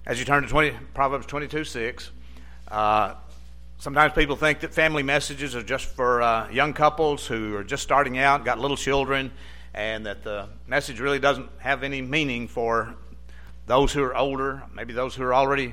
as you turn to Proverbs 22:6, sometimes people think that family messages are just for young couples who are just starting out, got little children, and that the message really doesn't have any meaning for those who are older, maybe those who are already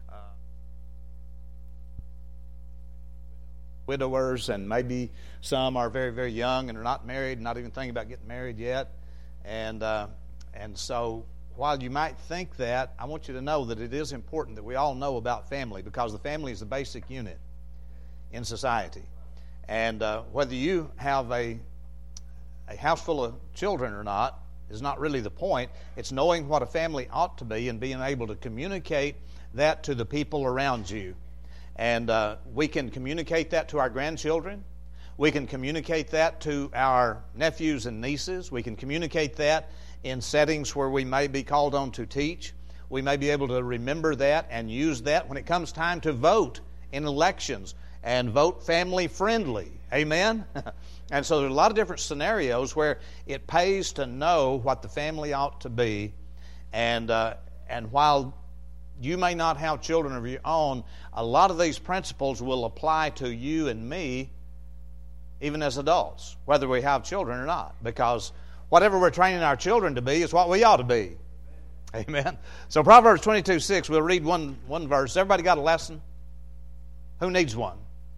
widowers, and maybe some are very, very young and are not married, not even thinking about getting married yet. And so while you might think that, I want you to know that it is important that we all know about family, because the family is the basic unit in society. And whether you have a house full of children or not is not really the point. It's knowing what a family ought to be and being able to communicate that to the people around you. And we can communicate that to our grandchildren. We can communicate that to our nephews and nieces. We can communicate that in settings where we may be called on to teach. We may be able to remember that and use that when it comes time to vote in elections and vote family friendly. Amen? And so there's a lot of different scenarios where it pays to know what the family ought to be. And while you may not have children of your own, a lot of these principles will apply to you and me even as adults, whether we have children or not, because whatever we're training our children to be is what we ought to be. Amen. So Proverbs 22:6, we'll read one verse. Everybody got a lesson? Who needs one?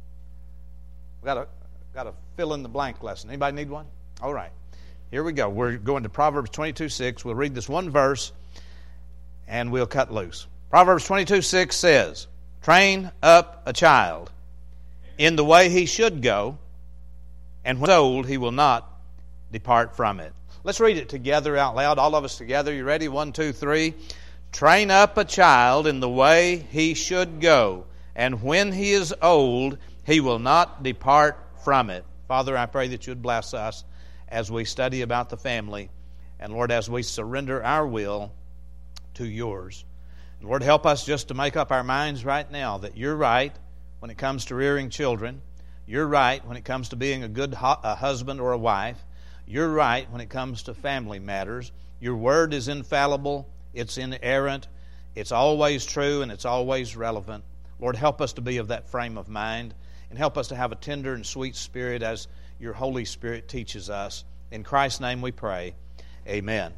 We got a fill in the blank lesson. Anybody need one? All right. Here we go. We're going to Proverbs 22:6. We'll read this one verse and we'll cut loose. Proverbs 22:6 says, "Train up a child in the way he should go, and when old he will not depart from it." Let's read it together out loud. All of us together. You ready? 1, 2, 3. "Train up a child in the way he should go, and when he is old he will not depart from it." Father, I pray that you would bless us as we study about the family, and Lord, as we surrender our will to yours. And Lord, help us just to make up our minds right now that you're right when it comes to rearing children. You're right when it comes to being a good husband or a wife. You're right when it comes to family matters. Your word is infallible. It's inerrant. It's always true, and it's always relevant. Lord, help us to be of that frame of mind, and help us to have a tender and sweet spirit as your Holy Spirit teaches us. In Christ's name we pray. Amen.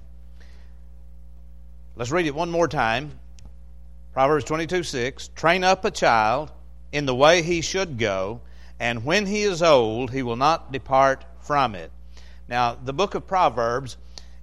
Let's read it one more time. Proverbs 22:6, "Train up a child in the way he should go, and when he is old he will not depart from it." Now, the book of Proverbs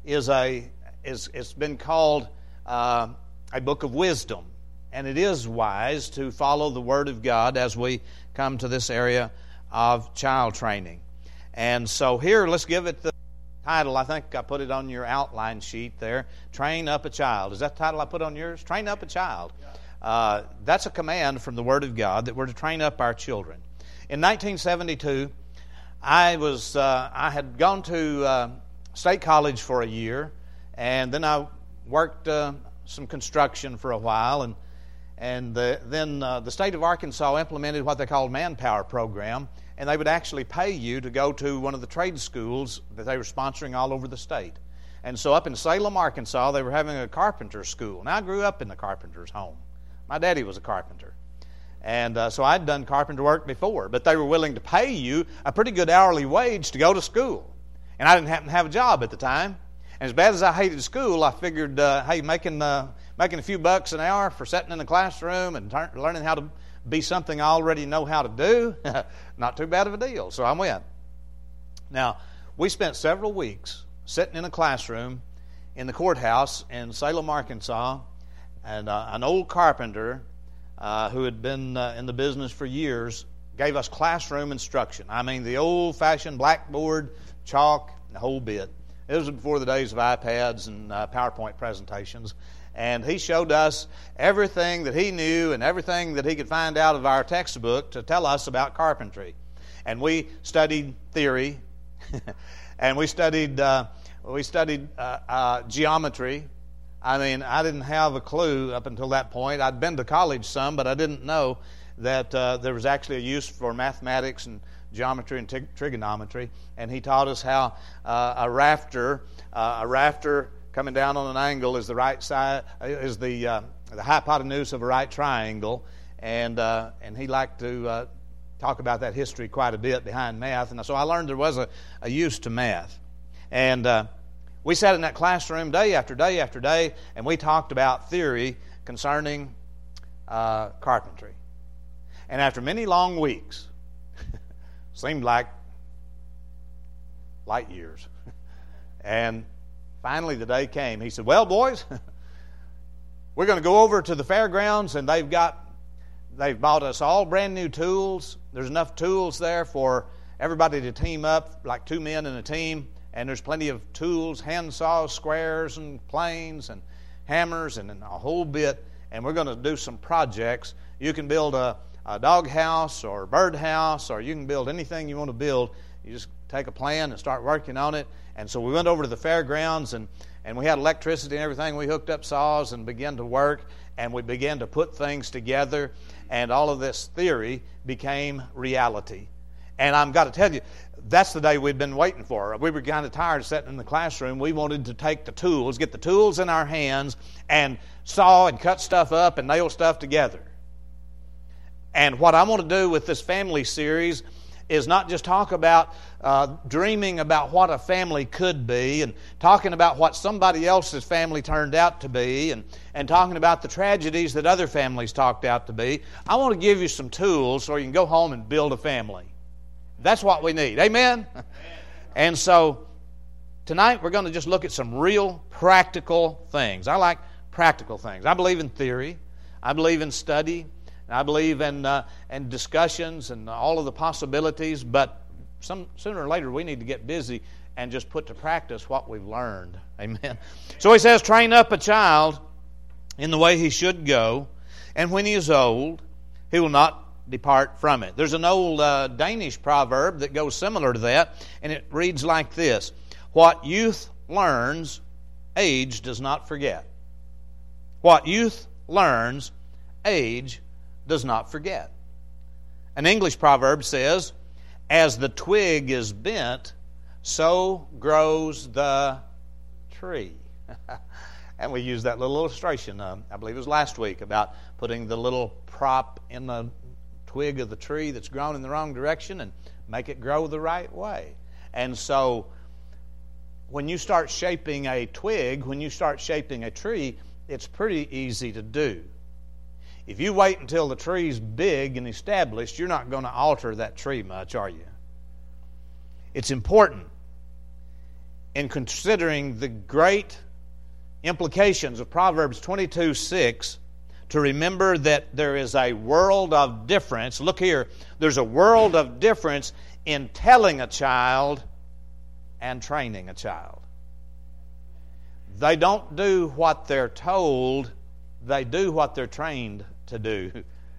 it's been called a book of wisdom, and it is wise to follow the Word of God as we come to this area of child training. And so here, let's give it the title. I think I put it on your outline sheet there. Train up a child. Is that the title I put on yours? Train up a child. That's a command from the Word of God that we're to train up our children. In 1972, I had gone to State College for a year, and then I worked some construction for a while, and then the state of Arkansas implemented what they called Manpower Program, and they would actually pay you to go to one of the trade schools that they were sponsoring all over the state. And so up in Salem, Arkansas, they were having a carpenter school. Now, I grew up in the carpenter's home. My daddy was a carpenter. And so I'd done carpenter work before, but they were willing to pay you a pretty good hourly wage to go to school. And I didn't happen to have a job at the time. And as bad as I hated school, I figured, hey, making a few bucks an hour for sitting in the classroom and learning how to be something I already know how to do, not too bad of a deal. So I went. Now, we spent several weeks sitting in a classroom in the courthouse in Salem, Arkansas, and an old carpenter who had been in the business for years gave us classroom instruction. I mean, the old-fashioned blackboard, chalk, the whole bit. It was before the days of iPads and PowerPoint presentations. And he showed us everything that he knew and everything that he could find out of our textbook to tell us about carpentry. And we studied theory, and we studied geometry. I mean, I didn't have a clue up until that point. I'd been to college some, but I didn't know that there was actually a use for mathematics and geometry and trigonometry. And he taught us how a rafter coming down on an angle is the right side, is the the hypotenuse of a right triangle, and he liked to talk about that history quite a bit behind math. And so I learned there was a use to math. And we sat in that classroom day after day after day, and we talked about theory concerning carpentry. And after many long weeks, seemed like light years, and finally the day came. He said, "Well, boys, we're going to go over to the fairgrounds, and they've bought us all brand new tools. There's enough tools there for everybody to team up, like 2 men in a team, and there's plenty of tools, hand saws, squares, and planes, and hammers, and a whole bit, and we're going to do some projects. You can build a dog house or a bird house, or you can build anything you want to build. You just take a plan and start working on it." And so we went over to the fairgrounds, and we had electricity and everything. We hooked up saws and began to work, and we began to put things together, and all of this theory became reality. And I've got to tell you, that's the day we'd been waiting for. We were kind of tired of sitting in the classroom. We wanted to take the tools, get the tools in our hands, and saw and cut stuff up and nail stuff together. And what I want to do with this family series is not just talk about dreaming about what a family could be, and talking about what somebody else's family turned out to be, and talking about the tragedies that other families talked out to be. I want to give you some tools so you can go home and build a family. That's what we need. Amen? And so tonight we're going to just look at some real practical things. I like practical things. I believe in theory. I believe in study. I believe in discussions and all of the possibilities, but sooner or later we need to get busy and just put to practice what we've learned. Amen. So he says, "Train up a child in the way he should go, and when he is old, he will not depart from it." There's an old Danish proverb that goes similar to that, and it reads like this: "What youth learns, age does not forget." What youth learns, age does not forget. An English proverb says, "As the twig is bent, so grows the tree." And we used that little illustration, I believe it was last week, about putting the little prop in the twig of the tree that's grown in the wrong direction and make it grow the right way. And so when you start shaping a twig, when you start shaping a tree, it's pretty easy to do. If you wait until the tree's big and established, you're not going to alter that tree much, are you? It's important in considering the great implications of Proverbs 22:6 to remember that there is a world of difference. Look here, there's a world of difference in telling a child and training a child. They don't do what they're told, they do what they're trained to do.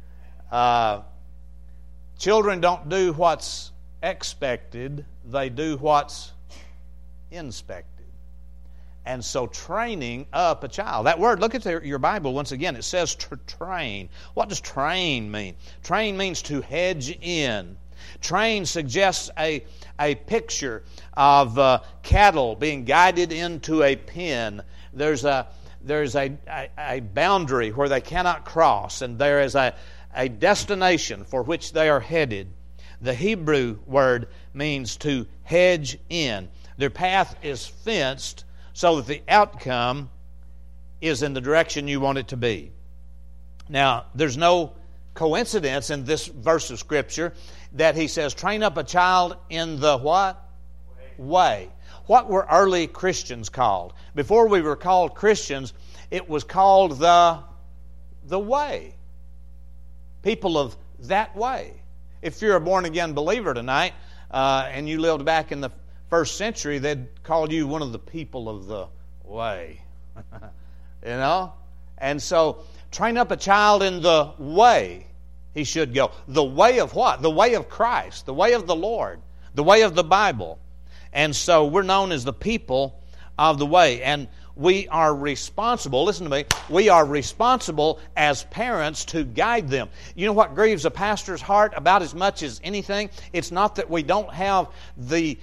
Children don't do what's expected, they do what's inspected. And so training up a child. That word, look at your Bible once again. It says to train. What does train mean? Train means to hedge in. Train suggests a picture of cattle being guided into a pen. There's a boundary where they cannot cross, and there is a destination for which they are headed. The Hebrew word means to hedge in. Their path is fenced so that the outcome is in the direction you want it to be. Now, there's no coincidence in this verse of Scripture that he says, train up a child in the what? Way. What were early Christians called? Before we were called Christians, it was called the way. People of that way. If you're a born-again believer tonight, and you lived back in the first century, they'd call you one of the people of the way. You know? And so, train up a child in the way he should go. The way of what? The way of Christ. The way of the Lord. The way of the Bible. And so, we're known as the people of the way. And we are responsible, listen to me, we are responsible as parents to guide them. You know what grieves a pastor's heart about as much as anything? It's not that we don't have the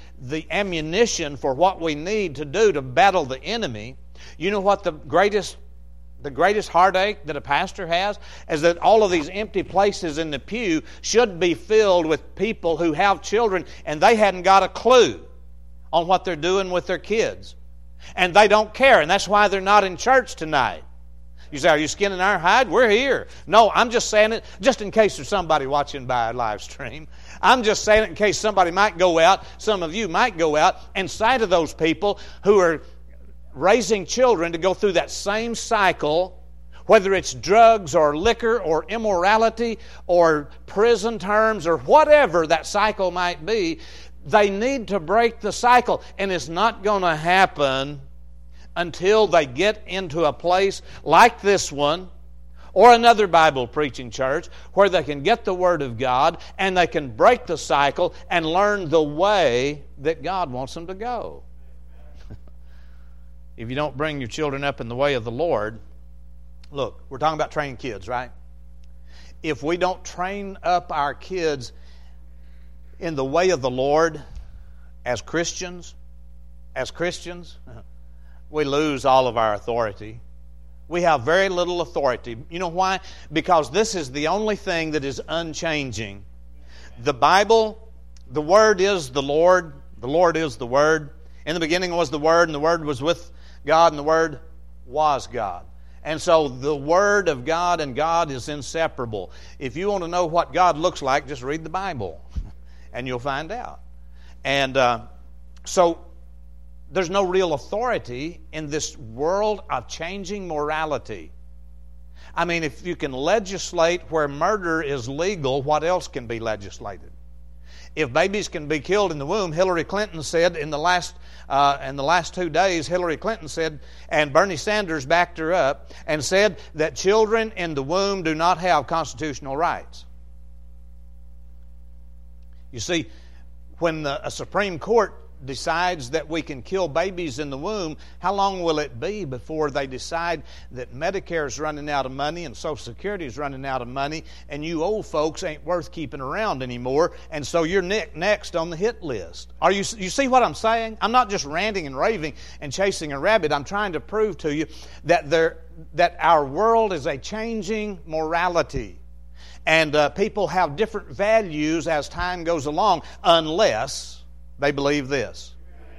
ammunition for what we need to do to battle the enemy. You know what the greatest the greatest heartache that a pastor has is that all of these empty places in the pew should be filled with people who have children and they hadn't got a clue on what they're doing with their kids. And they don't care, and that's why they're not in church tonight. You say, are you skinning our hide? We're here. No, I'm just saying it just in case there's somebody watching by a live stream. I'm just saying it in case somebody might go out, some of you might go out, and say to those people who are raising children to go through that same cycle, whether it's drugs or liquor or immorality or prison terms or whatever that cycle might be, they need to break the cycle. And it's not going to happen until they get into a place like this one or another Bible preaching church where they can get the Word of God and they can break the cycle and learn the way that God wants them to go. If you don't bring your children up in the way of the Lord, look, we're talking about training kids, right? If we don't train up our kids in the way of the Lord as Christians, we lose all of our authority. We have very little authority. You know why? Because this is the only thing that is unchanging. The Bible, the Word is the Lord. The Lord is the Word. In the beginning was the Word, and the Word was with God, and the Word was God. And so the Word of God and God is inseparable. If you want to know what God looks like, just read the Bible, and you'll find out. And so there's no real authority in this world of changing morality. I mean, if you can legislate where murder is legal, what else can be legislated? If babies can be killed in the womb, Hillary Clinton said in the last 2 days, Hillary Clinton said, and Bernie Sanders backed her up, and said that children in the womb do not have constitutional rights. You see, when a Supreme Court decides that we can kill babies in the womb, how long will it be before they decide that Medicare is running out of money and Social Security is running out of money and you old folks ain't worth keeping around anymore, and so you're next on the hit list? You see what I'm saying? I'm not just ranting and raving and chasing a rabbit. I'm trying to prove to you that our world is a changing morality. And people have different values as time goes along unless they believe this.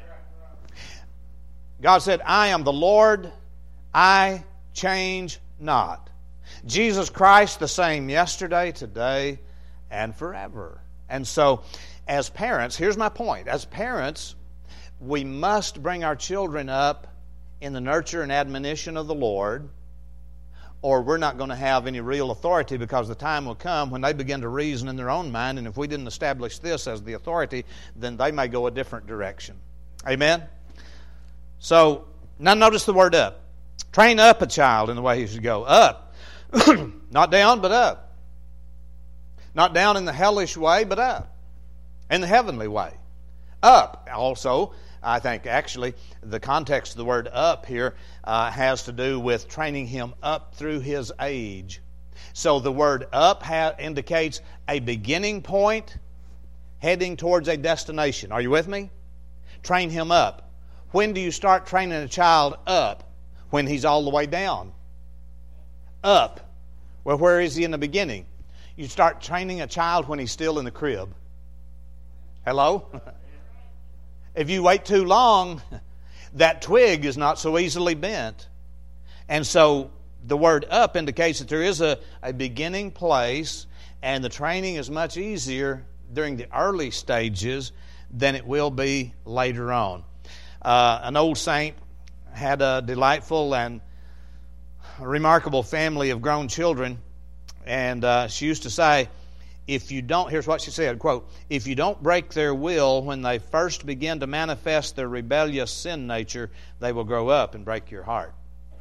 God said, I am the Lord, I change not. Jesus Christ the same yesterday, today, and forever. And so, as parents, here's my point. As parents, we must bring our children up in the nurture and admonition of the Lord, or we're not going to have any real authority, because the time will come when they begin to reason in their own mind, and if we didn't establish this as the authority, then they may go a different direction. Amen? So, now notice the word up. Train up a child in the way he should go. Up. Not down, but up. Not down in the hellish way, but up. In the heavenly way. Up. Also, I think actually the context of the word up here has to do with training him up through his age. So the word up indicates a beginning point heading towards a destination. Are you with me? Train him up. When do you start training a child up? When he's all the way down. Up. Well, where is he in the beginning? You start training a child when he's still in the crib. Hello? If you wait too long, that twig is not so easily bent. And so the word up indicates that there is a beginning place, and the training is much easier during the early stages than it will be later on. An old saint had a delightful and remarkable family of grown children, and she used to say, if you don't, here's what she said, quote, if you don't break their will when they first begin to manifest their rebellious sin nature, they will grow up and break your heart.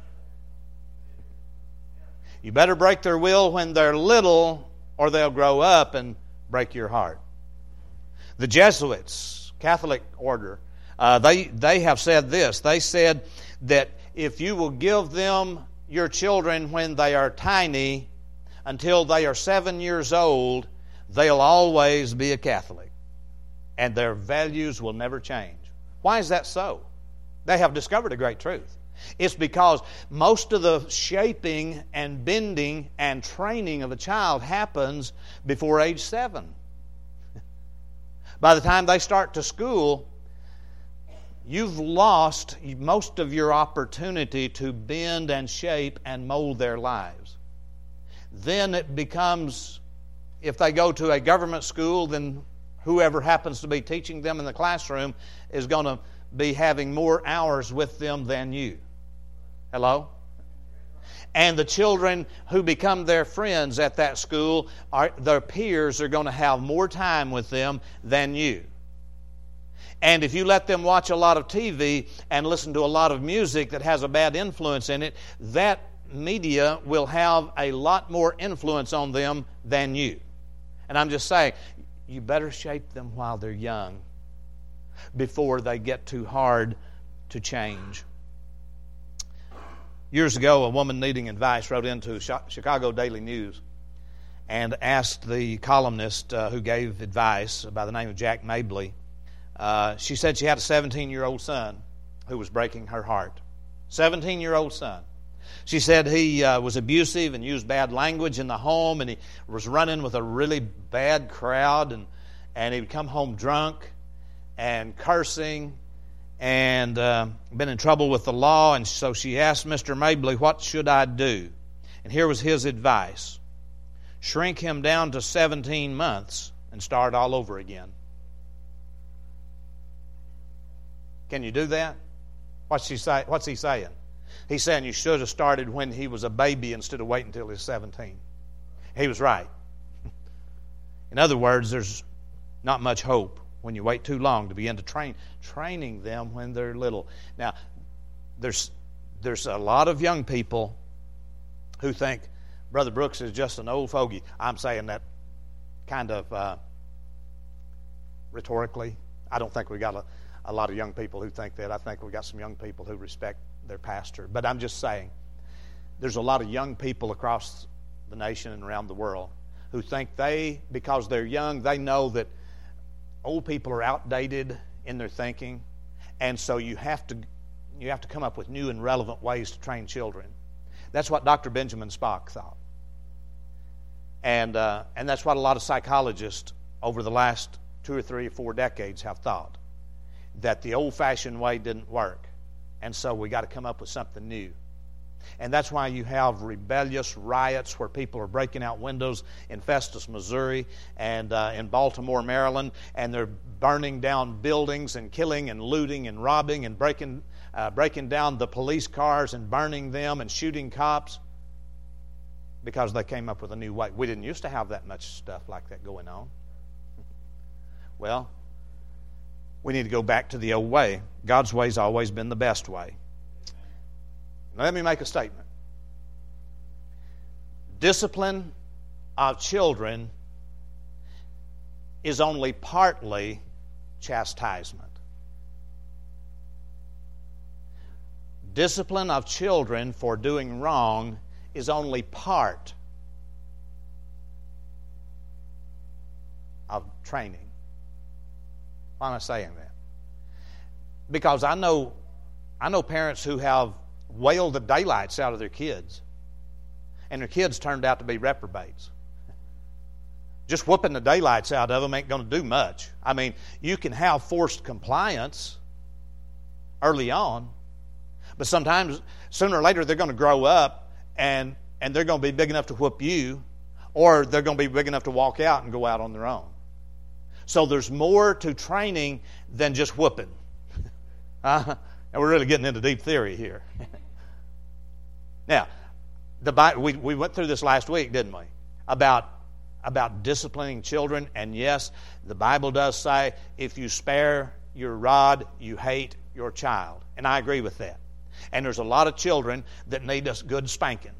You better break their will when they're little, or they'll grow up and break your heart. The Jesuits, Catholic order, they have said this. They said that if you will give them your children when they are tiny until they are 7 years old, they'll always be a Catholic, and their values will never change. Why is that so? They have discovered a great truth. It's because most of the shaping and bending and training of a child happens before age 7. By the time they start to school, you've lost most of your opportunity to bend and shape and mold their lives. Then it becomes, if they go to a government school, then whoever happens to be teaching them in the classroom is going to be having more hours with them than you. Hello? And the children who become their friends at that school, their peers are going to have more time with them than you. And if you let them watch a lot of TV and listen to a lot of music that has a bad influence in it, that media will have a lot more influence on them than you. And I'm just saying, you better shape them while they're young before they get too hard to change. Years ago, a woman needing advice wrote into Chicago Daily News and asked the columnist who gave advice by the name of Jack Mabley. She said she had a 17-year-old son who was breaking her heart. 17-year-old son. She said he was abusive and used bad language in the home, and he was running with a really bad crowd, and he would come home drunk and cursing and been in trouble with the law. And so she asked Mr. Mabley, what should I do? And here was his advice. Shrink him down to 17 months and start all over again. Can you do that? What's he saying? He's saying you should have started when he was a baby instead of waiting until he was 17. He was right. In other words, there's not much hope when you wait too long to begin to training them when they're little. Now, there's a lot of young people who think Brother Brooks is just an old fogey. I'm saying that kind of rhetorically. I don't think we got a lot of young people who think that. I think we got some young people who respect their pastor. But I'm just saying, there's a lot of young people across the nation and around the world who think because they're young, they know that old people are outdated in their thinking, and so you have to come up with new and relevant ways to train children. That's what Dr. Benjamin Spock thought, and that's what a lot of psychologists over the last 2 or 3 or 4 decades have thought, that the old-fashioned way didn't work, and so we got to come up with something new. And that's why you have rebellious riots where people are breaking out windows in Festus, Missouri, and in Baltimore, Maryland, and they're burning down buildings and killing and looting and robbing and breaking down the police cars and burning them and shooting cops because they came up with a new way. We didn't used to have that much stuff like that going on. Well, we need to go back to the old way. God's way's always been the best way. Now, let me make a statement. Discipline of children is only partly chastisement. Discipline of children for doing wrong is only part of training. Why am I saying that? Because I know parents who have wailed the daylights out of their kids, and their kids turned out to be reprobates. Just whooping the daylights out of them ain't going to do much. I mean, you can have forced compliance early on, but sometimes, sooner or later, they're going to grow up, and they're going to be big enough to whoop you, or they're going to be big enough to walk out and go out on their own. So there's more to training than just whooping. And we're really getting into deep theory here. Now, we went through this last week, didn't we? About disciplining children. And yes, the Bible does say, if you spare your rod, you hate your child. And I agree with that. And there's a lot of children that need a good spanking.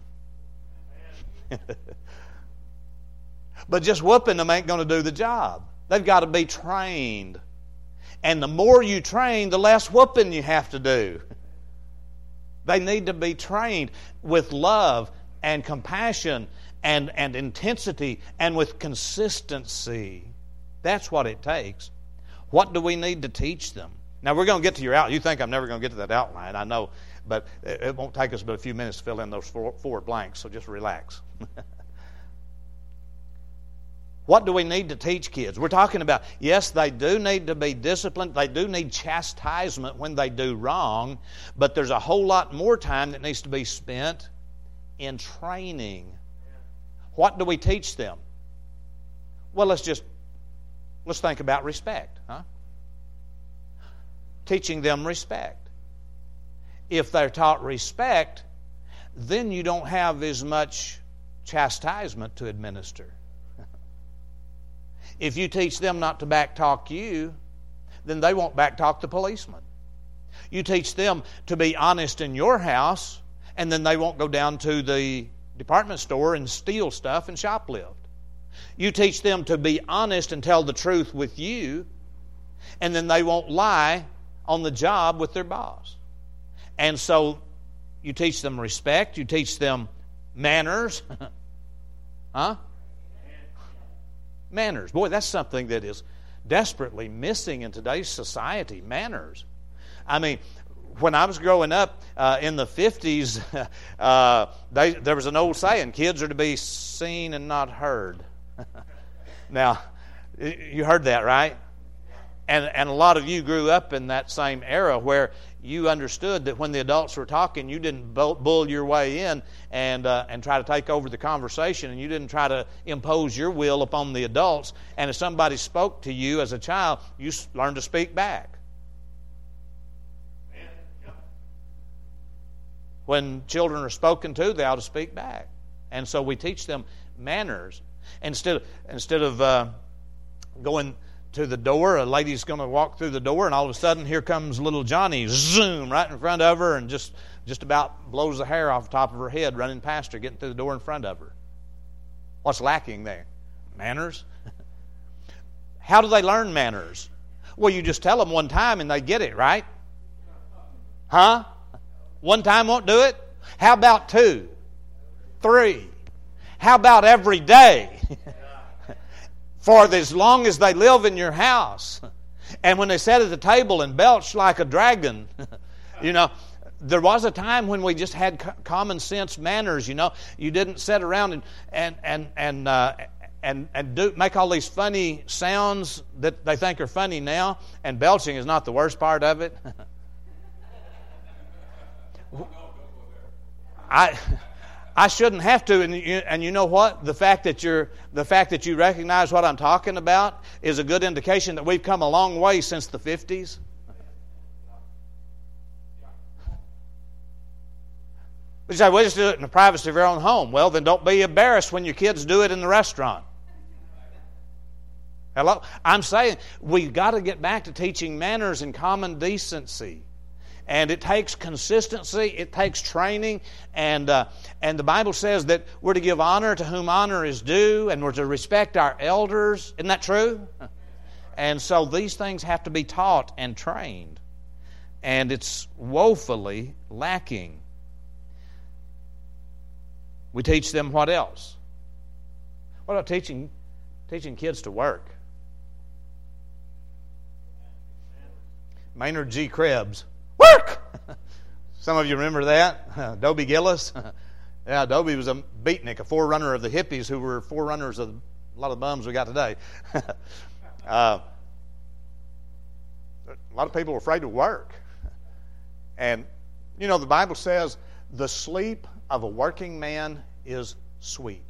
But just whooping them ain't going to do the job. They've got to be trained. And the more you train, the less whooping you have to do. They need to be trained with love and compassion and intensity and with consistency. That's what it takes. What do we need to teach them? Now, we're going to get to your outline. You think I'm never going to get to that outline, I know. But it won't take us but a few minutes to fill in those four blanks, so just relax. What do we need to teach kids? We're talking about, yes, they do need to be disciplined. They do need chastisement when they do wrong. But there's a whole lot more time that needs to be spent in training. What do we teach them? Well, let's think about respect. Teaching them respect. If they're taught respect, then you don't have as much chastisement to administer. If you teach them not to backtalk you, then they won't backtalk the policeman. You teach them to be honest in your house, and then they won't go down to the department store and steal stuff and shoplift. You teach them to be honest and tell the truth with you, and then they won't lie on the job with their boss. And so you teach them respect, you teach them manners. Manners. Boy, that's something that is desperately missing in today's society, manners. I mean, when I was growing up in the 50s, there was an old saying, kids are to be seen and not heard. Now, you heard that, right? And a lot of you grew up in that same era where you understood that when the adults were talking, you didn't bull your way in and try to take over the conversation, and you didn't try to impose your will upon the adults. And if somebody spoke to you as a child, you learned to speak back. When children are spoken to, they ought to speak back. And so we teach them manners. Instead of going to the door, a lady's going to walk through the door, and all of a sudden here comes little Johnny, zoom, right in front of her, and just about blows the hair off the top of her head running past her, getting through the door in front of her. What's lacking there? Manners. How do they learn manners? Well, you just tell them one time and they get it, right? Huh? One time won't do it? How about 2? 3? How about every day? For as long as they live in your house. And when they sat at the table and belched like a dragon, there was a time when we just had common sense manners. You didn't sit around and make all these funny sounds that they think are funny now. And belching is not the worst part of it. I shouldn't have to, and you know what? The fact that you recognize what I'm talking about is a good indication that we've come a long way since the 50s. You say, well, just do it in the privacy of your own home. Well, then don't be embarrassed when your kids do it in the restaurant. Hello? I'm saying we've got to get back to teaching manners and common decency. And it takes consistency, it takes training, and the Bible says that we're to give honor to whom honor is due, and we're to respect our elders. Isn't that true? And so these things have to be taught and trained, and it's woefully lacking. We teach them what else? What about teaching kids to work? Maynard G. Krebs. Work! Some of you remember that? Dobie Gillis? Yeah, Dobie was a beatnik, a forerunner of the hippies who were forerunners of a lot of the bums we got today. A lot of people are afraid to work. And, the Bible says the sleep of a working man is sweet.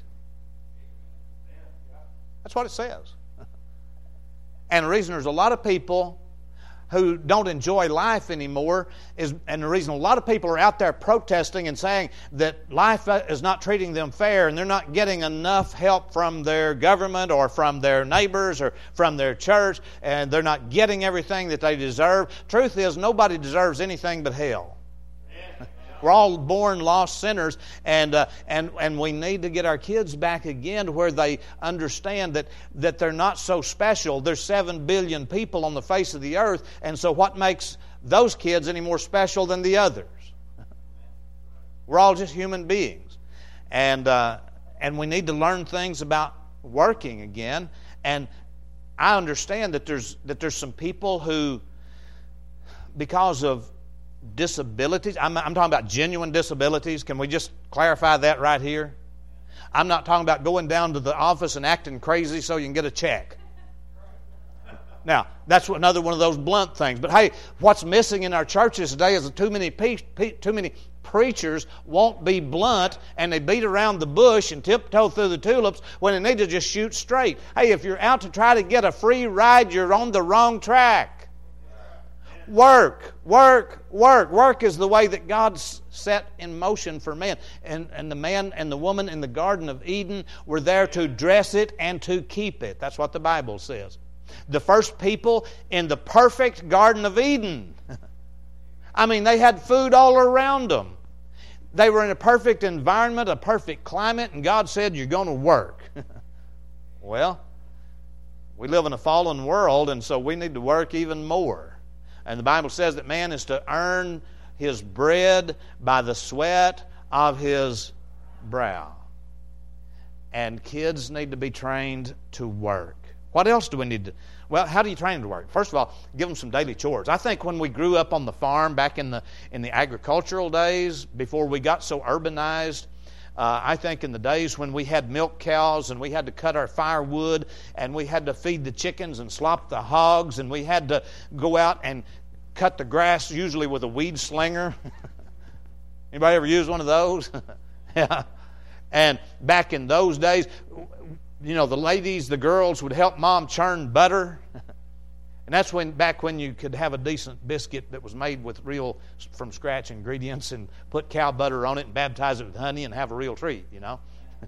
That's what it says. And the reason there's a lot of people who don't enjoy life anymore and the reason a lot of people are out there protesting and saying that life is not treating them fair and they're not getting enough help from their government or from their neighbors or from their church, and they're not getting everything that they deserve. Truth is, nobody deserves anything but hell. We're all born lost sinners, and we need to get our kids back again to where they understand that they're not so special. There's 7 billion people on the face of the earth, and so what makes those kids any more special than the others? We're all just human beings, and we need to learn things about working again. And I understand that there's some people who, because of disabilities. I'm talking about genuine disabilities. Can we just clarify that right here? I'm not talking about going down to the office and acting crazy so you can get a check. Now, that's another one of those blunt things. But hey, what's missing in our churches today is too many preachers won't be blunt, and they beat around the bush and tiptoe through the tulips when they need to just shoot straight. Hey, if you're out to try to get a free ride, you're on the wrong track. Work, work, work. Work is the way that God set in motion for man. And the man and the woman in the Garden of Eden were there to dress it and to keep it. That's what the Bible says. The first people in the perfect Garden of Eden. I mean, they had food all around them. They were in a perfect environment, a perfect climate, and God said, you're going to work. Well, we live in a fallen world, and so we need to work even more. And the Bible says that man is to earn his bread by the sweat of his brow. And kids need to be trained to work. What else do we need to... Well, how do you train them to work? First of all, give them some daily chores. I think when we grew up on the farm back in the agricultural days, before we got so urbanized, I think in the days when we had milk cows and we had to cut our firewood and we had to feed the chickens and slop the hogs and we had to go out and cut the grass, usually with a weed slinger. Anybody ever use one of those? Yeah. And back in those days, you know, the ladies, the girls would help mom churn butter. And that's back when you could have a decent biscuit that was made with real from scratch ingredients and put cow butter on it and baptize it with honey and have a real treat, you know.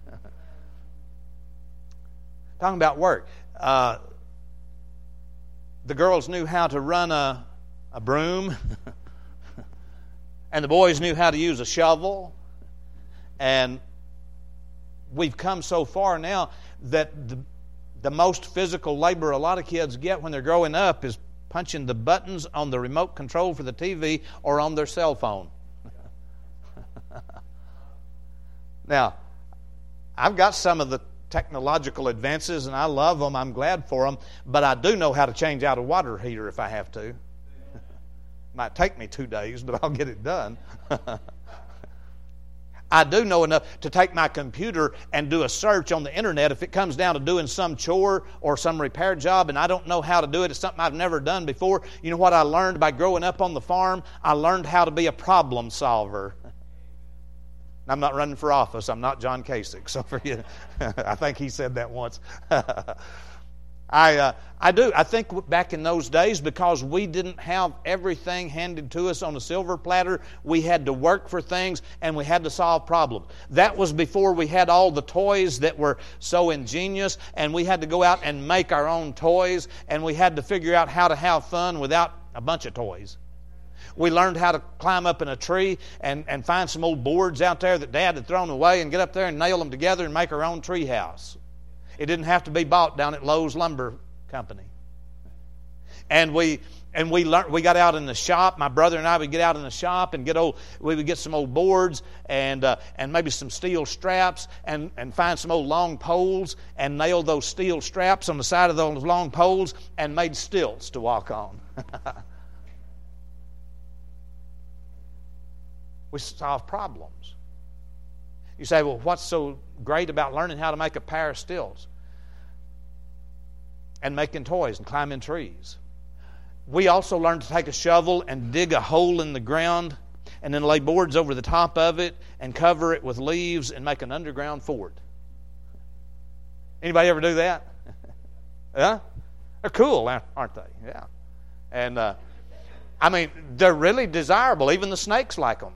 Talking about work. The girls knew how to run a broom. And the boys knew how to use a shovel. And we've come so far now that the most physical labor a lot of kids get when they're growing up is punching the buttons on the remote control for the TV or on their cell phone. Now, I've got some of the technological advances and I love them. I'm glad for them. But I do know how to change out a water heater if I have to. Might take me 2 days, but I'll get it done. I do know enough to take my computer and do a search on the internet if it comes down to doing some chore or some repair job and I don't know how to do it. It's something I've never done before. You know what I learned by growing up on the farm? I learned how to be a problem solver. I'm not running for office. I'm not John Kasich. So for you, I think he said that once. I do. I think back in those days, because we didn't have everything handed to us on a silver platter, we had to work for things and we had to solve problems. That was before we had all the toys that were so ingenious, and we had to go out and make our own toys, and we had to figure out how to have fun without a bunch of toys. We learned how to climb up in a tree and find some old boards out there that Dad had thrown away and get up there and nail them together and make our own tree house. It didn't have to be bought down at Lowe's Lumber Company. And we got out in the shop. My brother and I would get out in the shop and we would get some old boards and maybe some steel straps and find some old long poles and nail those steel straps on the side of those long poles and made stilts to walk on. We solve problems. You say, well, what's so great about learning how to make a pair of stilts and making toys and climbing trees? We also learned to take a shovel and dig a hole in the ground and then lay boards over the top of it and cover it with leaves and make an underground fort. Anybody ever do that? Yeah? They're cool, aren't they? Yeah. And, I mean, they're really desirable. Even the snakes like them.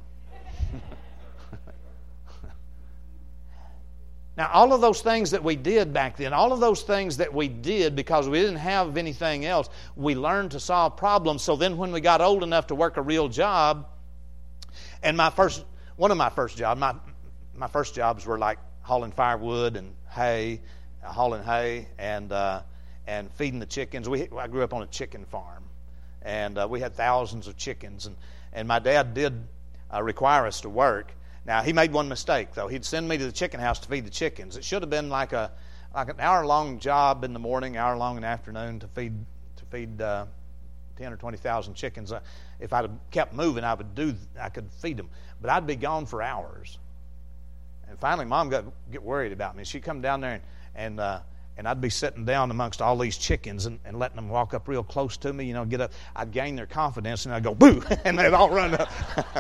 Now, all of those things that we did back then, all of those things that we did because we didn't have anything else, we learned to solve problems. So then when we got old enough to work a real job, and one of my first jobs were like hauling firewood and hauling hay and feeding the chickens. I grew up on a chicken farm, and we had thousands of chickens, and my dad did require us to work. Now, he made one mistake, though. He'd send me to the chicken house to feed the chickens. It should have been like an hour-long job in the morning, hour-long in the afternoon to feed 10 or 20,000 chickens. If I'd have kept moving, I could feed them. But I'd be gone for hours. And finally, Mom get worried about me. She'd come down there and I'd be sitting down amongst all these chickens and letting them walk up real close to me, get up. I'd gain their confidence, and I'd go, boo, and they'd all run up.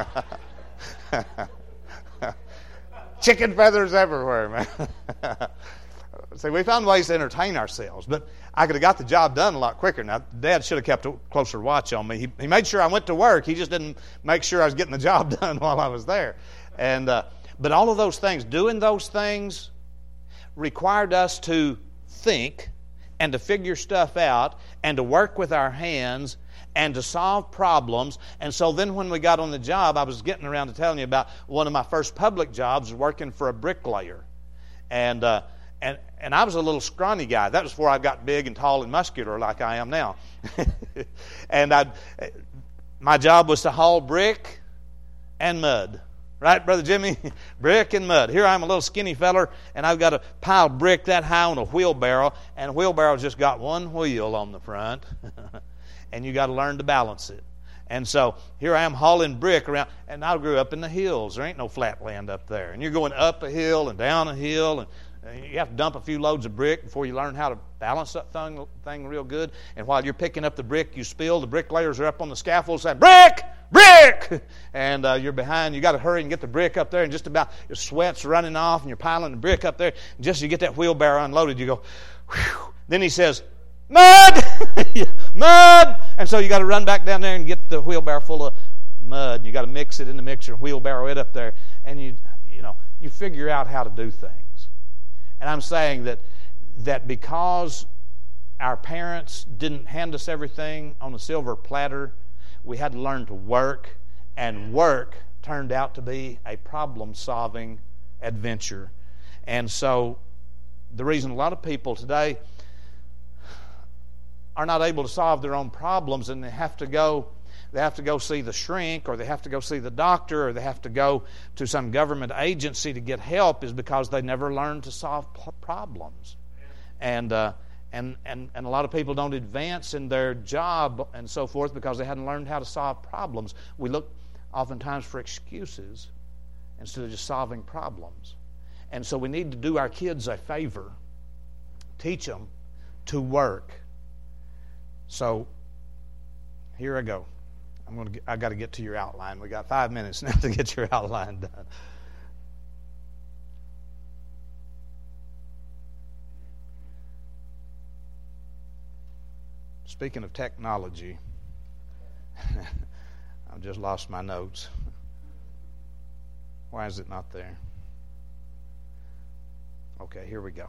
Chicken feathers everywhere, man. See, we found ways to entertain ourselves, but I could have got the job done a lot quicker. Now, Dad should have kept a closer watch on me. He made sure I went to work. He just didn't make sure I was getting the job done while I was there. But all of those things, doing those things, required us to think and to figure stuff out and to work with our hands and to solve problems. And so then when we got on the job, I was getting around to telling you about one of my first public jobs, working for a bricklayer. And I was a little scrawny guy. That was before I got big and tall and muscular like I am now. And my job was to haul brick and mud. Right, Brother Jimmy? Brick and mud. Here I'm a little skinny feller, and I've got a pile of brick that high on a wheelbarrow, and the wheelbarrow's just got one wheel on the front, and you got to learn to balance it. And so here I am hauling brick around, and I grew up in the hills. There ain't no flat land up there. And you're going up a hill and down a hill, and you have to dump a few loads of brick before you learn how to balance that thing real good. And while you're picking up the brick you spill, the bricklayers are up on the scaffold saying, brick! Brick! And you're behind. You got to hurry and get the brick up there, and just about your sweat's running off, and you're piling the brick up there. And just as you get that wheelbarrow unloaded, you go, whew. Then he says, mud! Mud! And so you got to run back down there and get the wheelbarrow full of mud. You got to mix it in the mixer and wheelbarrow it up there, and you figure out how to do things. And I'm saying that because our parents didn't hand us everything on a silver platter, we had to learn to work, and work turned out to be a problem-solving adventure. And so the reason a lot of people today are not able to solve their own problems, and they have to go see the shrink, or they have to go see the doctor, or they have to go to some government agency to get help, is because they never learned to solve problems. And a lot of people don't advance in their job and so forth because they hadn't learned how to solve problems. We look oftentimes for excuses instead of just solving problems. And so we need to do our kids a favor, teach them to work. So here I go. I got to get to your outline. We got 5 minutes now to get your outline done. Speaking of technology, I've just lost my notes. Why is it not there? Okay, here we go.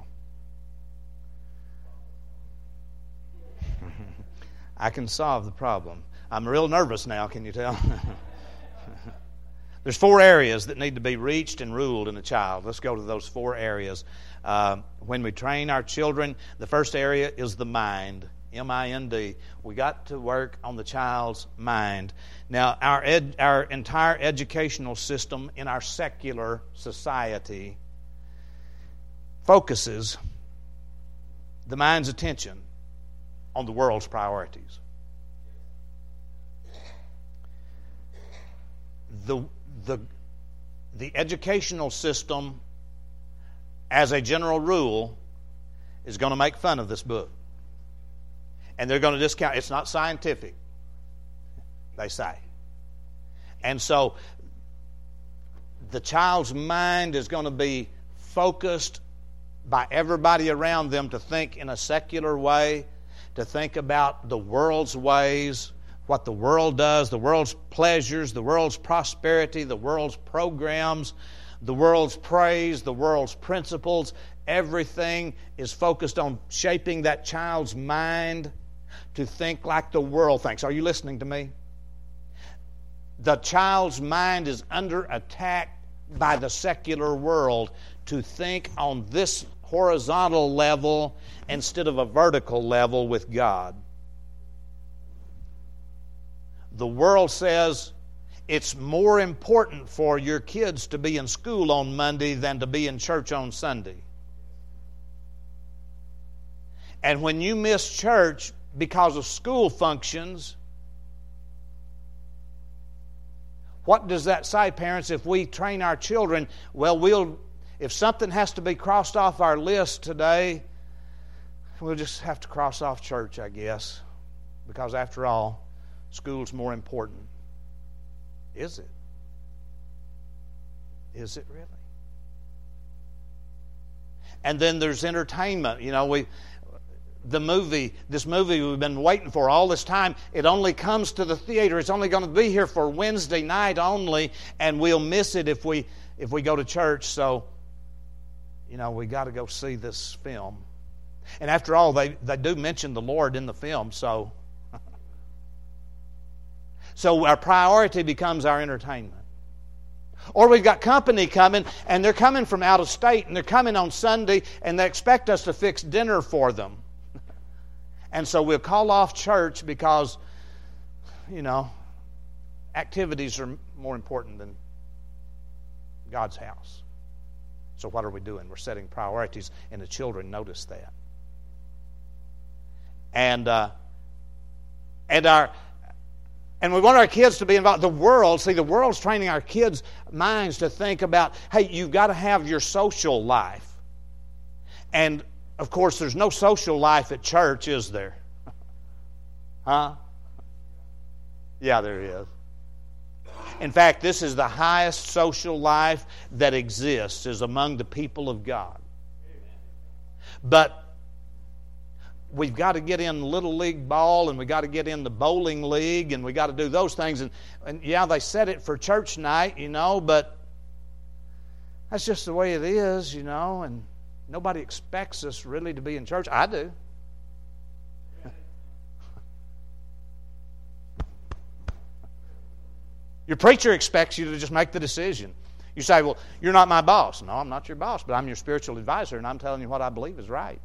I can solve the problem. I'm real nervous now, can you tell? There's 4 areas that need to be reached and ruled in a child. Let's go to those 4 areas. When we train our children, the first area is the mind. M-I-N-D. We got to work on the child's mind. Now, our entire educational system in our secular society focuses the mind's attention on the world's priorities. The educational system, as a general rule, is going to make fun of this book. And they're going to discount. It's not scientific, they say. And so the child's mind is going to be focused by everybody around them to think in a secular way, to think about the world's ways, what the world does, the world's pleasures, the world's prosperity, the world's programs, the world's praise, the world's principles. Everything is focused on shaping that child's mind to think like the world thinks. Are you listening to me? The child's mind is under attack by the secular world to think on this horizontal level instead of a vertical level with God. The world says it's more important for your kids to be in school on Monday than to be in church on Sunday. And when you miss church because of school functions, What does that say, parents, if we train our children? Well, if something has to be crossed off our list today, we'll just have to cross off church, I guess. Because after all, school's more important. Is it? Is it really? And then there's entertainment. This movie we've been waiting for all this time, it only comes to the theater. It's only going to be here for Wednesday night only, and we'll miss it if we go to church. So, we got to go see this film. And after all, they do mention the Lord in the film, so our priority becomes our entertainment. Or we've got company coming, and they're coming from out of state, and they're coming on Sunday, and they expect us to fix dinner for them. And so we'll call off church because, activities are more important than God's house. So what are we doing? We're setting priorities, and the children notice that. And we want our kids to be involved. The world's training our kids' minds to think about, hey, you've got to have your social life. And, of course, there's no social life at church, is there? Huh? Yeah, there is. In fact, this is the highest social life that exists, is among the people of God. But we've got to get in Little League ball, and we've got to get in the bowling league, and we've got to do those things. And yeah, they set it for church night, but that's just the way it is, and nobody expects us really to be in church. I do. Your preacher expects you to just make the decision. You say, well, you're not my boss. No, I'm not your boss, but I'm your spiritual advisor, and I'm telling you what I believe is right.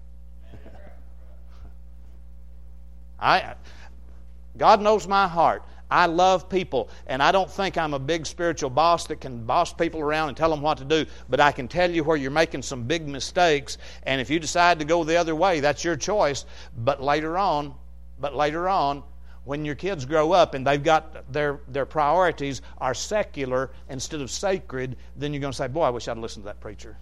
God knows my heart. I love people, and I don't think I'm a big spiritual boss that can boss people around and tell them what to do, but I can tell you where you're making some big mistakes, and if you decide to go the other way, that's your choice. But later on, when your kids grow up and they've got their priorities are secular instead of sacred, then you're going to say, boy, I wish I'd listened to that preacher.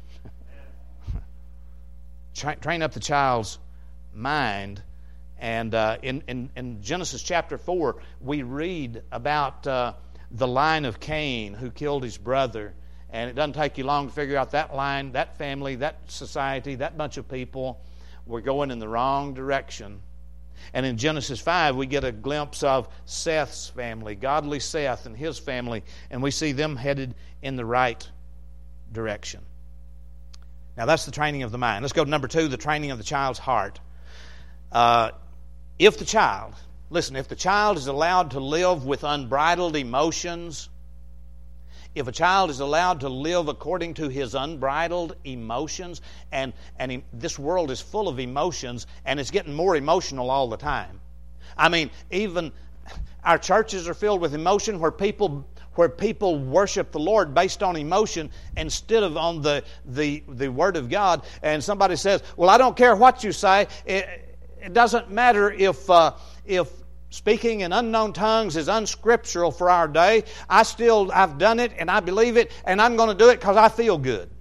Train up the child's mind. And in Genesis chapter 4, we read about the line of Cain who killed his brother. And it doesn't take you long to figure out that line, that family, that society, that bunch of people were going in the wrong direction. And in Genesis 5, we get a glimpse of Seth's family, godly Seth and his family, and we see them headed in the right direction. Now, that's the training of the mind. Let's go to number 2, the training of the child's heart. If the child is allowed to live with unbridled emotions, if a child is allowed to live according to his unbridled emotions, and this world is full of emotions, and it's getting more emotional all the time. I mean, even our churches are filled with emotion where people worship the Lord based on emotion instead of on the Word of God. And somebody says, well, I don't care what you say. It doesn't matter if speaking in unknown tongues is unscriptural for our day. I've done it and I believe it, and I'm going to do it because I feel good.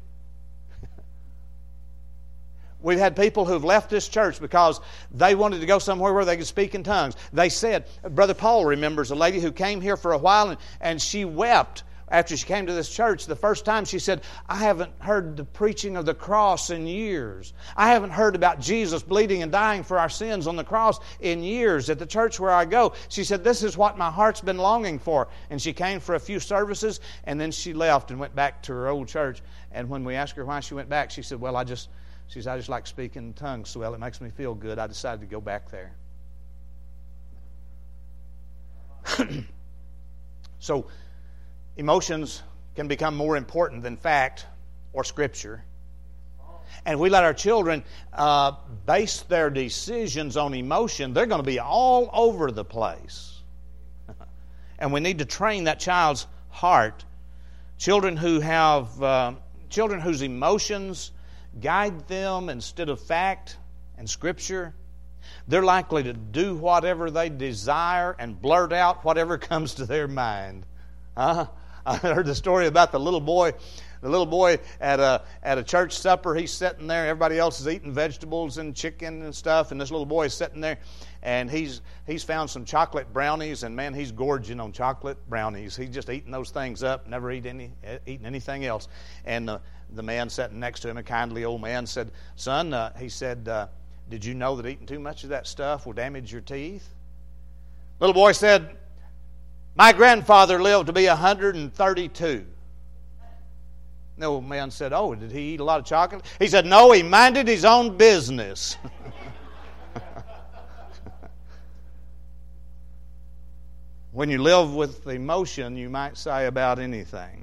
We've had people who've left this church because they wanted to go somewhere where they could speak in tongues. They said, Brother Paul remembers a lady who came here for a while and she wept after she came to this church. The first time she said, I haven't heard the preaching of the cross in years. I haven't heard about Jesus bleeding and dying for our sins on the cross in years at the church where I go. She said, this is what my heart's been longing for. And she came for a few services, and then she left and went back to her old church. And when we asked her why she went back, she said, well, I just like speaking in tongues. So, well, it makes me feel good. I decided to go back there. So, emotions can become more important than fact or Scripture. And we let our children base their decisions on emotion, they're going to be all over the place. And we need to train that child's heart. Children whose emotions guide them instead of fact and Scripture, they're likely to do whatever they desire and blurt out whatever comes to their mind. I heard the story about the little boy. The little boy at a church supper, he's sitting there. Everybody else is eating vegetables and chicken and stuff, and this little boy is sitting there, and he's found some chocolate brownies, and man, he's gorging on chocolate brownies. He's just eating those things up, never eating anything else. And the man sitting next to him, a kindly old man, said, "Son," he said, "did you know that eating too much of that stuff will damage your teeth?" Little boy said, "My grandfather lived to be 132. The old man said, "Oh, did he eat a lot of chocolate?" He said, "No, he minded his own business." When you live with emotion, you might say about anything.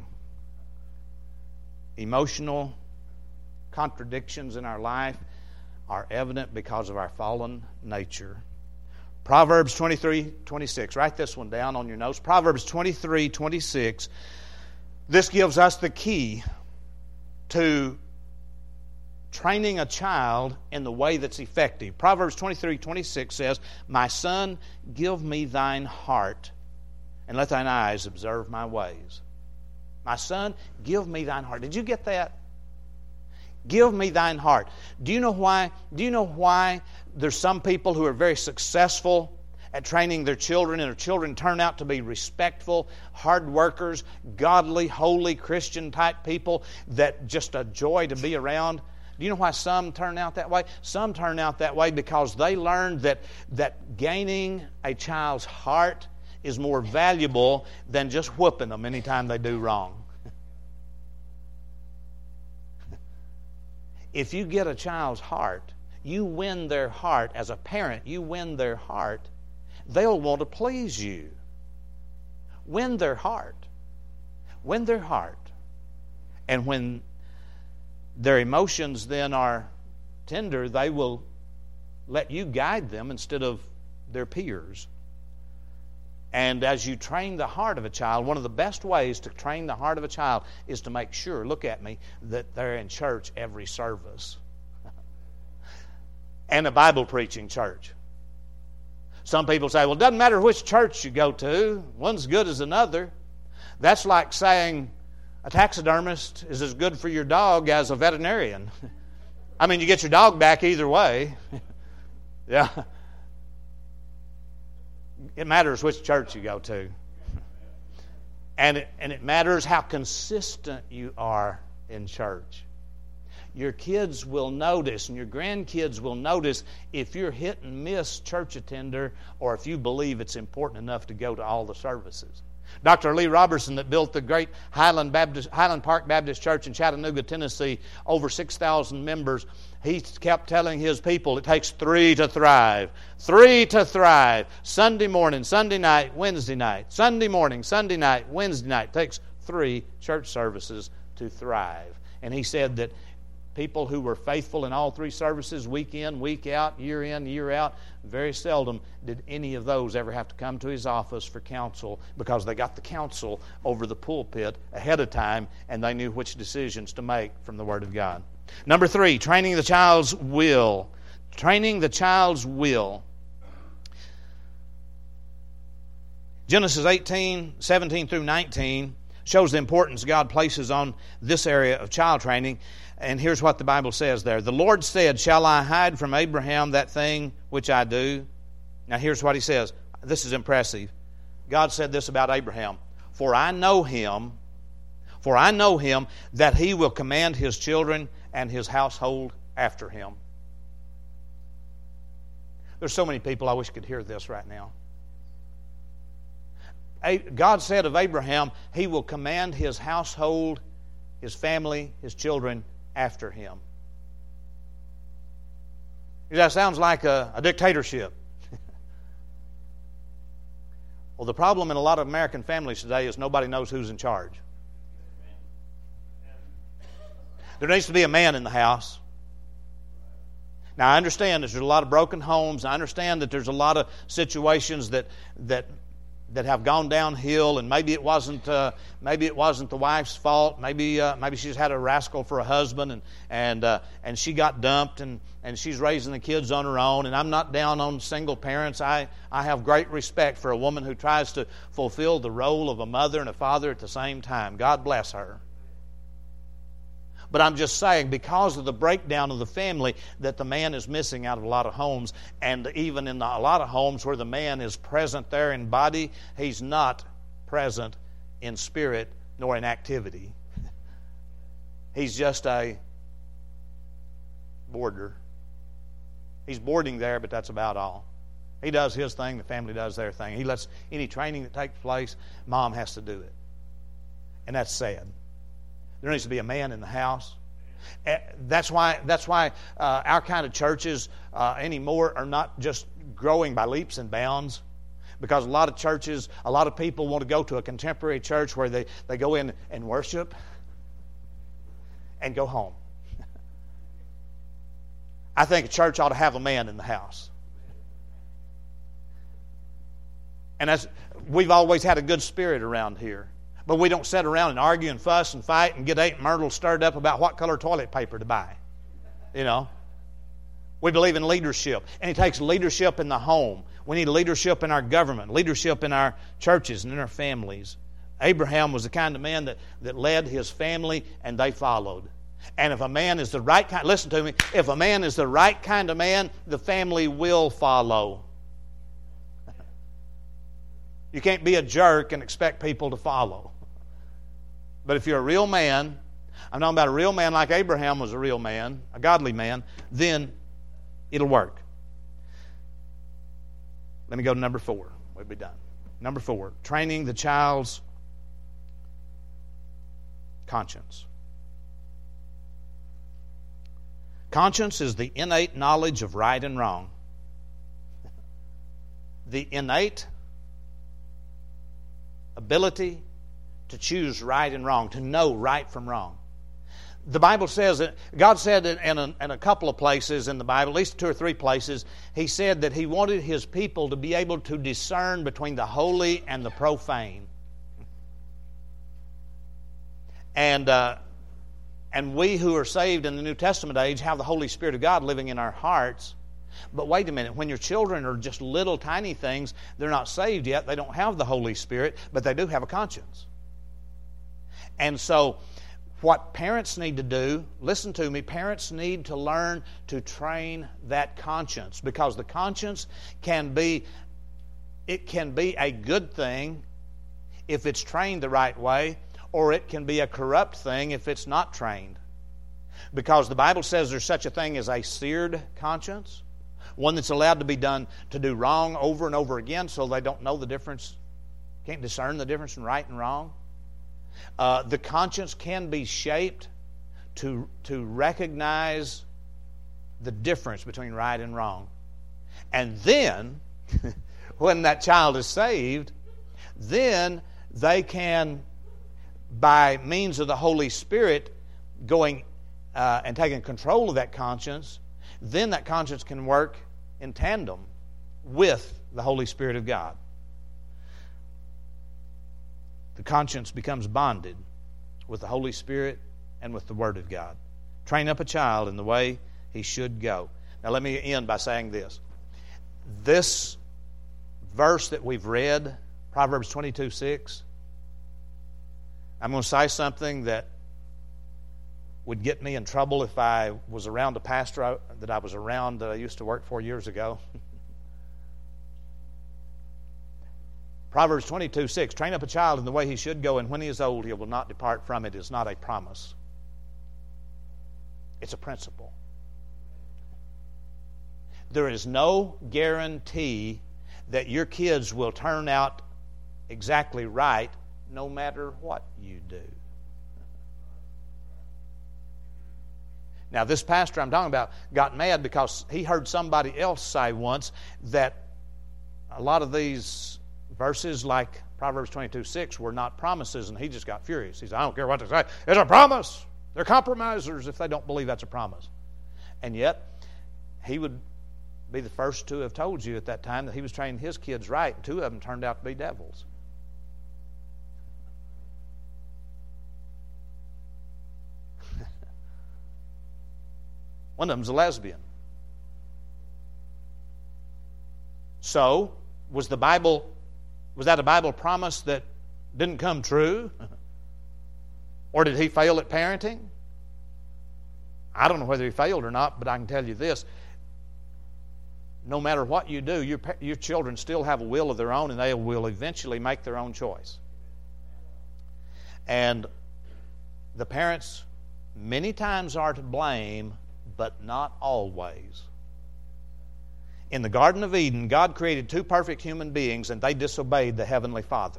Emotional contradictions in our life are evident because of our fallen nature. Proverbs 23:26. Write this one down on your notes. Proverbs 23:26. This gives us the key to training a child in the way that's effective. Proverbs 23:26 says, "My son, give me thine heart, and let thine eyes observe my ways." My son, give me thine heart. Did you get that? Give me thine heart. Do you know why? Do you know why there's some people who are very successful at training their children, and their children turn out to be respectful, hard workers, godly, holy, Christian type people that just a joy to be around? Do you know why some turn out that way? Some turn out that way because they learned that gaining a child's heart is more valuable than just whooping them anytime they do wrong. If you get a child's heart, you win their heart. As a parent, you win their heart. They'll want to please you. Win their heart. Win their heart. And when their emotions then are tender, they will let you guide them instead of their peers. And as you train the heart of a child, one of the best ways to train the heart of a child is to make sure, look at me, that they're in church every service. And a Bible preaching church. Some people say, well, it doesn't matter which church you go to. One's as good as another. That's like saying a taxidermist is as good for your dog as a veterinarian. I mean, you get your dog back either way. Yeah. It matters which church you go to. And it matters how consistent you are in church. Your kids will notice, and your grandkids will notice if you're hit and miss church attender, or if you believe it's important enough to go to all the services. Dr. Lee Robertson, that built the great Highland Park Baptist Church in Chattanooga, Tennessee, over 6,000 members, he kept telling his people, it takes 3 to thrive. 3 to thrive. Sunday morning, Sunday night, Wednesday night. Sunday morning, Sunday night, Wednesday night. It takes 3 church services to thrive. And he said that people who were faithful in all 3 services, week in, week out, year in, year out, very seldom did any of those ever have to come to his office for counsel, because they got the counsel over the pulpit ahead of time, and they knew which decisions to make from the Word of God. Number 3, training the child's will. Training the child's will. Genesis 18:17 through 19 shows the importance God places on this area of child training. And here's what the Bible says there. The Lord said, shall I hide from Abraham that thing which I do? Now here's what he says. This is impressive. God said this about Abraham. For I know him that he will command his children and his household after him. There's so many people I wish could hear this right now. God said of Abraham, he will command his household, his family, his children after him. That sounds like a dictatorship. Well, the problem in a lot of American families today is nobody knows who's in charge. There needs to be a man in the house. Now, I understand that there's a lot of broken homes. I understand that there's a lot of situations that that have gone downhill, and maybe it wasn't the wife's fault. Maybe she's had a rascal for a husband, and she got dumped, and she's raising the kids on her own. And I'm not down on single parents. I have great respect for a woman who tries to fulfill the role of a mother and a father at the same time. God bless her. But I'm just saying, because of the breakdown of the family, that the man is missing out of a lot of homes. And even in a lot of homes where the man is present there in body, he's not present in spirit nor in activity. He's just a boarder. He's boarding there, but that's about all. He does his thing, the family does their thing. He lets any training that takes place, mom has to do it. And that's sad. There needs to be a man in the house. That's why our kind of churches anymore are not just growing by leaps and bounds. Because a lot of churches, a lot of people want to go to a contemporary church where they go in and worship and go home. I think a church ought to have a man in the house. And we've always had a good spirit around here. But we don't sit around and argue and fuss and fight and get Aunt Myrtle stirred up about what color toilet paper to buy. You know. We believe in leadership. And it takes leadership in the home. We need leadership in our government, leadership in our churches and in our families. Abraham was the kind of man that led his family and they followed. And if a man is the right kind, listen to me, if a man is the right kind of man, the family will follow. You can't be a jerk and expect people to follow. But if you're a real man, I'm talking about a real man like Abraham was a real man, a godly man, then it'll work. Let me go to number 4. We'll be done. Number 4, training the child's conscience. Conscience is the innate knowledge of right and wrong. The innate ability to choose right and wrong, to know right from wrong. The Bible says that God said in a couple of places in the Bible, at least 2 or 3 places, He said that He wanted His people to be able to discern between the holy and the profane. And we who are saved in the New Testament age have the Holy Spirit of God living in our hearts. But wait a minute, when your children are just little tiny things, they're not saved yet, they don't have the Holy Spirit, but they do have a conscience. And so, what parents need to do, listen to me, parents need to learn to train that conscience, because the conscience can be a good thing if it's trained the right way, or it can be a corrupt thing if it's not trained. Because the Bible says there's such a thing as a seared conscience, one that's allowed to be done to do wrong over and over again so they don't know the difference, can't discern the difference in right and wrong. The conscience can be shaped to recognize the difference between right and wrong. And then, when that child is saved, then they can, by means of the Holy Spirit going and taking control of that conscience, then that conscience can work in tandem with the Holy Spirit of God. The conscience becomes bonded with the Holy Spirit and with the Word of God. Train up a child in the way he should go. Now let me end by saying this. This verse that we've read, Proverbs 22:6, I'm going to say something that would get me in trouble if I was around a pastor that I was around that I used to work for years ago. Proverbs 22:6, train up a child in the way he should go, and when he is old he will not depart from it, is not a promise. It's a principle. There is no guarantee that your kids will turn out exactly right no matter what you do. Now, this pastor I'm talking about got mad because he heard somebody else say once that a lot of these verses like Proverbs 22:6 were not promises, and he just got furious. He said, I don't care what they say. It's a promise. They're compromisers if they don't believe that's a promise. And yet, he would be the first to have told you at that time that he was training his kids right, and 2 of them turned out to be devils. One of them's a lesbian. So, was that a Bible promise that didn't come true? Or did he fail at parenting? I don't know whether he failed or not, but I can tell you this. No matter what you do, your children still have a will of their own, and they will eventually make their own choice. And the parents many times are to blame, but not always. In the Garden of Eden, God created 2 perfect human beings, and they disobeyed the Heavenly Father.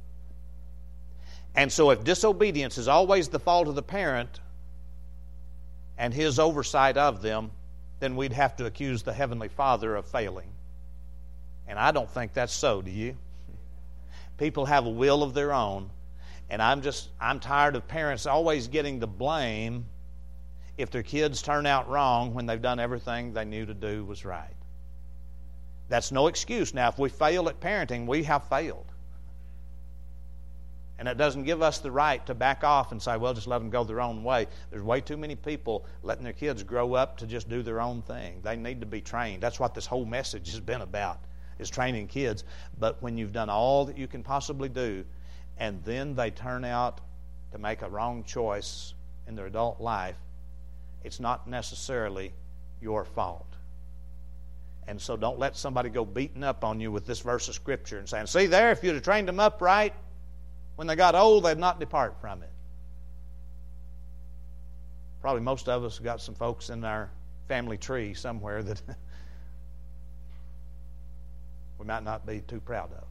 And so if disobedience is always the fault of the parent and his oversight of them, then we'd have to accuse the Heavenly Father of failing. And I don't think that's so, do you? People have a will of their own, and I'm tired of parents always getting the blame if their kids turn out wrong when they've done everything they knew to do was right. That's no excuse. Now, if we fail at parenting, we have failed. And it doesn't give us the right to back off and say, well, just let them go their own way. There's way too many people letting their kids grow up to just do their own thing. They need to be trained. That's what this whole message has been about, is training kids. But when you've done all that you can possibly do, and then they turn out to make a wrong choice in their adult life, it's not necessarily your fault. And so don't let somebody go beating up on you with this verse of Scripture and saying, see there, if you'd have trained them up right, when they got old, they'd not depart from it. Probably most of us have got some folks in our family tree somewhere that we might not be too proud of.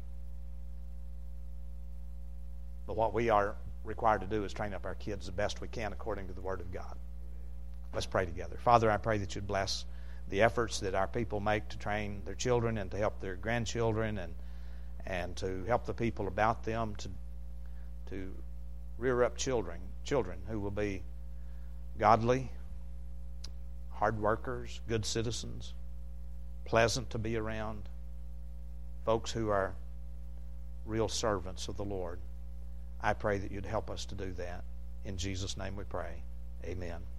But what we are required to do is train up our kids the best we can according to the Word of God. Let's pray together. Father, I pray that you'd bless the efforts that our people make to train their children and to help their grandchildren and to help the people about them to rear up children who will be godly, hard workers, good citizens, pleasant to be around, folks who are real servants of the Lord. I pray that you'd help us to do that. In Jesus' name we pray. Amen.